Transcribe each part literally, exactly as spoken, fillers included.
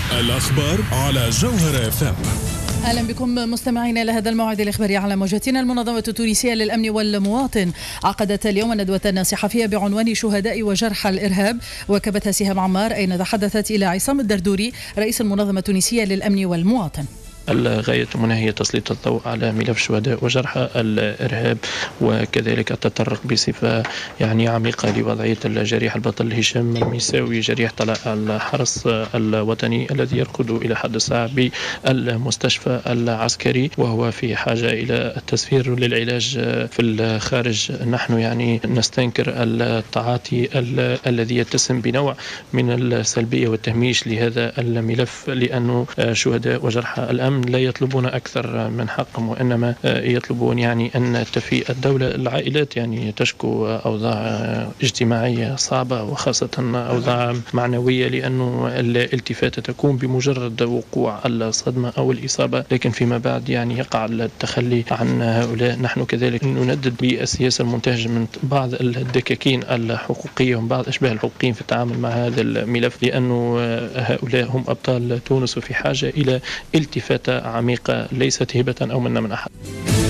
الأخبار على جوهر اف ام. أهلا بكم مستمعينا إلى هذا الموعد الإخباري على موجتنا. المنظمة التونسية للأمن والمواطن عقدت اليوم ندوة صحفية بعنوان شهداء وجرحى الإرهاب، وكبتها سهام عمار، أين تحدثت إلى عصام الدردوري رئيس المنظمة التونسية للأمن والمواطن. الغاية منها هي تسليط الضوء على ملف شهداء وجرحى الإرهاب، وكذلك التطرق بصفة يعني عميقة لوضعية الجريح البطل هشام الميساوي، جريح طلائع الحرس الوطني الذي يرقد إلى حد الساعة بالمستشفى العسكري وهو في حاجة إلى التسفير للعلاج في الخارج. نحن يعني نستنكر التعاطي الذي يتسم بنوع من السلبية والتهميش لهذا الملف، لأنه شهداء وجرحى الأمن لا يطلبون أكثر من حقهم، وإنما يطلبون يعني أن تفي الدولة. العائلات يعني تشكو أوضاع اجتماعية صعبة وخاصة أوضاع معنوية، لأنه الالتفاتة تكون بمجرد وقوع الصدمة أو الإصابة، لكن فيما بعد يعني يقع التخلي عن هؤلاء. نحن كذلك نندد بالسياسة المنتهجة من بعض الدكاكين الحقوقية ومن بعض أشباه الحقوقيين في التعامل مع هذا الملف، لأنه هؤلاء هم أبطال تونس وفي حاجة إلى التفاتة عميقة ليست هبة أو منا من أحد.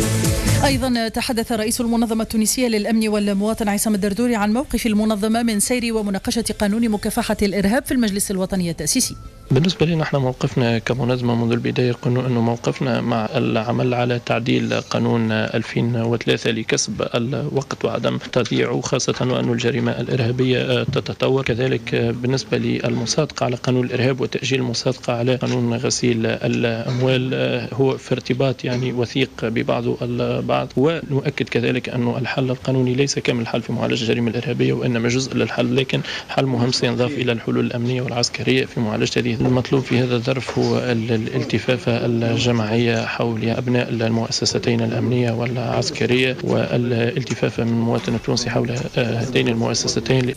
أيضا تحدث رئيس المنظمة التونسية للأمن والمواطن عصام الدردوري عن موقف المنظمة من سير ومناقشة قانون مكافحة الإرهاب في المجلس الوطني التأسيسي. بالنسبة لنا نحن موقفنا كمنظمة منذ البداية قلنا أنه موقفنا مع العمل على تعديل قانون ألفين وثلاثة لكسب الوقت وعدم تضييعه، خاصة وأن الجريمة الإرهابية تتطور. كذلك بالنسبة للمصادقة على قانون الإرهاب وتأجيل المصادقة على قانون غسيل الأموال هو في ارتباط يعني وثيق ببعضه البعض، ونؤكد كذلك أنه الحل القانوني ليس كامل الحل في معالجة الجريمة الإرهابية وإنما جزء للحل، لكن حل مهم سينضاف إلى الحلول الأمنية والعسكرية في معالجة هذه. المطلوب في هذا الظرف هو الالتفافة الجماعية حول أبناء المؤسستين الأمنية والعسكرية، والالتفافة من المواطن التونسي حول هاتين المؤسستين.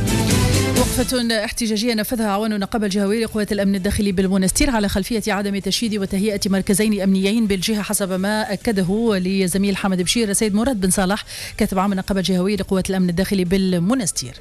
وقفة احتجاجية نفذها عوان النقابة الجهوية لقوات الأمن الداخلي بالمنستير على خلفية عدم تشييد وتهيئة مركزين أمنيين بالجهة، حسب ما أكده لزميل حمد بشير السيد مراد بن صالح كاتب عام النقابة الجهوية لقوات الأمن الداخلي بالمنستير.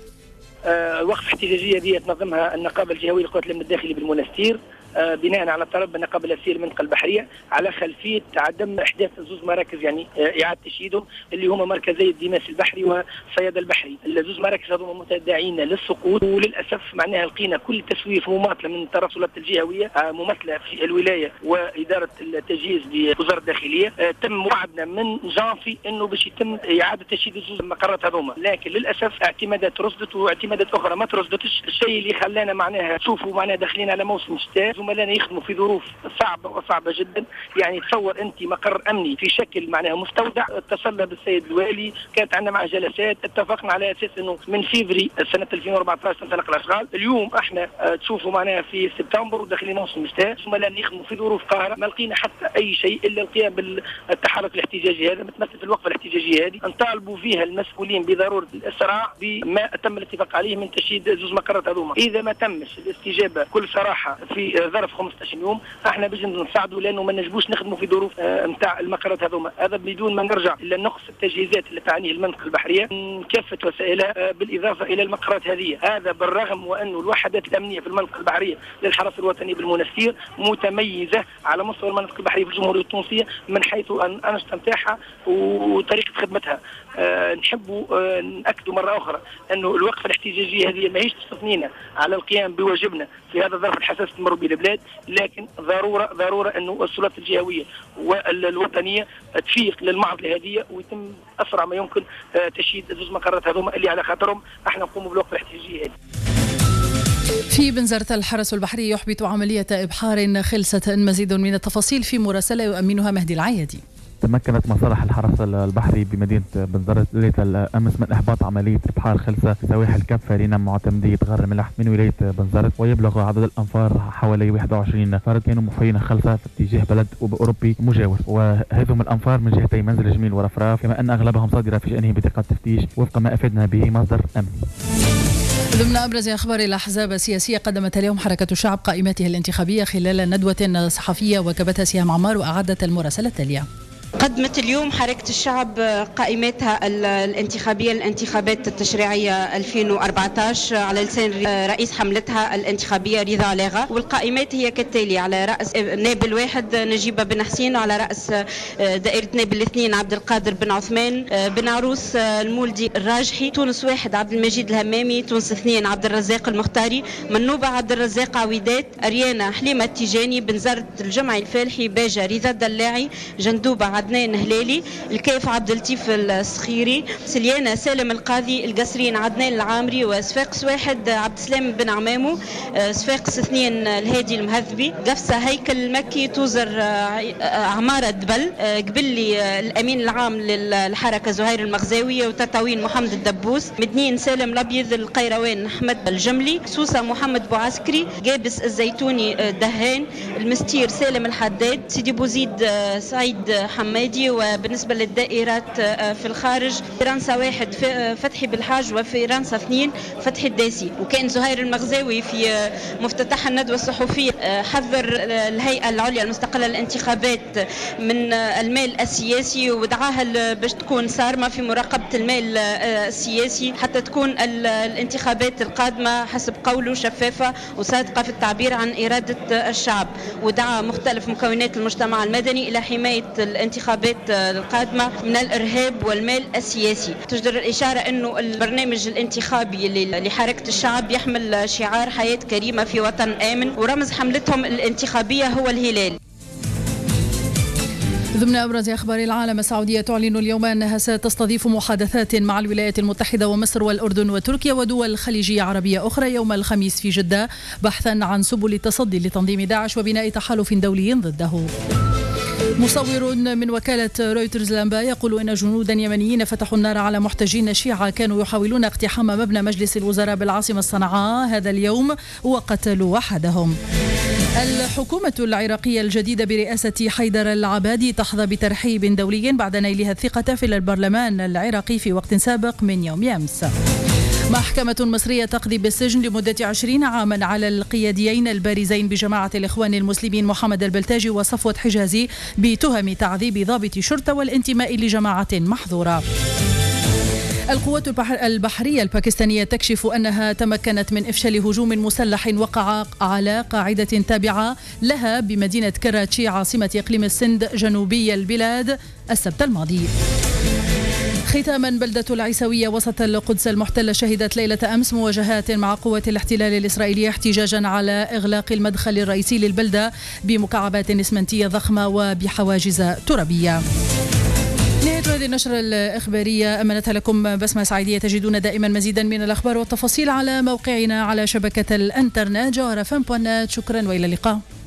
الوقفة الاحتجاجية دي تنظمها النقابة الجهوية لقوات الأمن الداخلي بالمنستير بناء على طلب النقابه الاسير المنطقه البحريه على خلفيه عدم احداث زوز مراكز يعني اعاده تشييدهم اللي هما مركزي الدماس البحري والصياد البحري. الزوز مراكز هذوما متداعين للسقوط، وللاسف معناها لقينا كل تسويف مماثله من طرف السلطات الجهويه ممثله في الولايه واداره التجهيز بوزاره الداخليه. تم وعدنا من جانفي انه باش يتم اعاده تشييد الزوز المقرات هذوما، لكن للاسف اعتمادات رصدت واعتمادات اخرى ما ترصدتش، الشيء اللي خلانا معناها نشوفوا معناها داخلين على موسم الشتاء. زملائنا يخدموا في ظروف صعبه وصعبه جدا، يعني تصور انت مقر امني في شكل معناها مستودع. اتصلنا بالسيد الوالي، كانت عندنا معه جلسات، اتفقنا على اساس انه من فيفري سنه ألفين وأربعة عشر تنطلق الاشغال. اليوم احنا اه تشوفوا معناها في سبتمبر وداخلين موسم الشتاء، زملائنا يخدموا في ظروف قاهره، ما لقينا حتى اي شيء الا القيام بالتحرك الاحتجاجي هذا متمثل في الوقفه الاحتجاجيه هذه. نطالبوا فيها المسؤولين بضروره الاسراع بما تم الاتفاق عليه من تشييد زوز مقرات هذوما. اذا ما تمش الاستجابه بكل صراحه في ظرف خمسة عشر يوم احنا باش نساعدوا، لانه ما نجموش نخدموا في ظروف نتاع آه المقرات هذوما، هذا بدون ما نرجع الى نقص التجهيزات اللي تعانيه المنطقه البحريه كافه وسائلها، آه بالاضافه الى المقرات هذه. هذا بالرغم وانه الوحدات الامنيه في المنطقه البحريه للحرس الوطني بالمنستير متميزه على مستوى المنطقه البحريه في الجمهوريه التونسيه من حيث الانشطه نتاعها وطريقه خدمتها. آه نحبوا آه ناكدوا مره اخرى انه الوقفه الاحتجاجيه هذه ماهيش تصفنينا على القيام بواجبنا في هذا الظرف الحساس تمر به البلاد، لكن ضروره ضروره انه السلطات الجهويه والوطنيه تفيق للمعضله هذه ويتم اسرع ما يمكن آه تشييد زوج مقرات هذوما اللي على خاطرهم احنا نقوموا بالوقفه الاحتجاجيه هذه. في بنزرت الحرس البحري يحبط عملية إبحار خلسة. مزيد من التفاصيل في مراسلة يؤمنها مهدي العيادي. تمكنت مصالح الحرس البحري بمدينة بنزرت ليلة الأمس من إحباط عملية إبحار خلسة في سواحل كافة لنم معتمدية غر ملح من ولاية بنزرت، ويبلغ عدد الأنفار حوالي واحد وعشرين فرد كانوا محفرين خلسة في اتجاه بلد أوروبي مجاور، وهذم الأنفار من جهتي منزل جميل ورفراف، كما أن أغلبهم صادرة في شأنه بطاقة تفتيش وفق ما أفادنا به مصدر أمني. ضمن أبرز أخبار الأحزاب السياسية، قدمت اليوم حركة الشعب قائمتها الانتخابية خلال ندوة صحفية وكبتها سهام عمار وأعدت المراسلة التالية. قدمت اليوم حركة الشعب قائمتها الانتخابية الانتخابات التشريعية ألفين وأربعة عشر على لسان رئيس حملتها الانتخابية رضا لاغا، والقائمات هي كالتالي: على رأس نائب الواحد نجيبة بن حسين، وعلى رأس دائرة نائب الاثنين عبد القادر بن عثمان بن عروس المولدي الراجحي، تونس واحد عبد المجيد الهمامي، تونس اثنين عبد الرزاق المختاري، منوبة عبد الرزاق عويدات، أريانا حليمة التيجاني، بن زرد الجمعي الفالحي، باجة رضا الدلاعي، جندوبة عدنان هلالي، الكيف عبد اللطيف السخيري، سليانة سالم القاضي، القصرين عدنان العامري، وصفاقس واحد عبد السلام بن عمامو، صفاقس اثنين الهادي المهذبي، قفصة هيكل المكي، توزر عمارة دبل، قبلي الأمين العام للحركة زهير المغزاوية، وتطاوين محمد الدبوس، مدنين سالم الأبيض، القيروان أحمد الجملي، سوسة محمد بوعسكري، قابس الزيتوني دهان، المستير سالم الحداد، سيدي بوزيد سعيد حمادي. وبالنسبة للدائرات في الخارج، فرنسا واحد فتحي بالحاج، وفرنسا اثنين فتحي الداسي. وكان زهير المغزاوي في مفتتح الندوة الصحفية حذر الهيئة العليا المستقلة للانتخابات من المال السياسي، ودعاها باش تكون صارمة في مراقبة المال السياسي حتى تكون الانتخابات القادمة حسب قوله شفافة وصادقة في التعبير عن إرادة الشعب. ودعا مختلف مكونات المجتمع المدني إلى حماية الانتخابات القادمة من الإرهاب والمال السياسي. تجدر الإشارة أنه البرنامج الانتخابي لحركة الشعب يحمل شعار حياة كريمة في وطن آمن، ورمز حملتهم الانتخابية هو الهلال. ضمن أبرز أخبار العالم، السعودية تعلن اليوم أنها ستستضيف محادثات مع الولايات المتحدة ومصر والأردن وتركيا ودول خليجية عربية أخرى يوم الخميس في جدة، بحثا عن سبل التصدي لتنظيم داعش وبناء تحالف دولي ضده. مصور من وكالة رويترز الأنباء يقول إن جنودا يمنيين فتحوا النار على محتجين شيعة كانوا يحاولون اقتحام مبنى مجلس الوزراء بالعاصمة صنعاء هذا اليوم وقتلوا أحدهم. الحكومة العراقية الجديدة برئاسة حيدر العبادي تحظى بترحيب دولي بعد نيلها الثقة في البرلمان العراقي في وقت سابق من يوم أمس. محكمة مصرية تقضي بالسجن لمدة عشرين عاما على القياديين البارزين بجماعة الإخوان المسلمين محمد البلتاجي وصفوة حجازي بتهم تعذيب ضابط شرطة والانتماء لجماعة محظورة. القوات البحرية الباكستانية تكشف أنها تمكنت من إفشال هجوم مسلح وقع على قاعدة تابعة لها بمدينة كراتشي عاصمة إقليم السند جنوبي البلاد السبت الماضي. ختاما، بلدة العيسوية وسط القدس المحتلة شهدت ليلة أمس مواجهات مع قوات الاحتلال الإسرائيلية احتجاجا على إغلاق المدخل الرئيسي للبلدة بمكعبات إسمنتية ضخمة وبحواجز ترابية. نهاية هذه النشرة الإخبارية أمنتها لكم بسمة سعيدية. تجدون دائما مزيدا من الأخبار والتفاصيل على موقعنا على شبكة الإنترنت جوهر فم. شكرا وإلى اللقاء.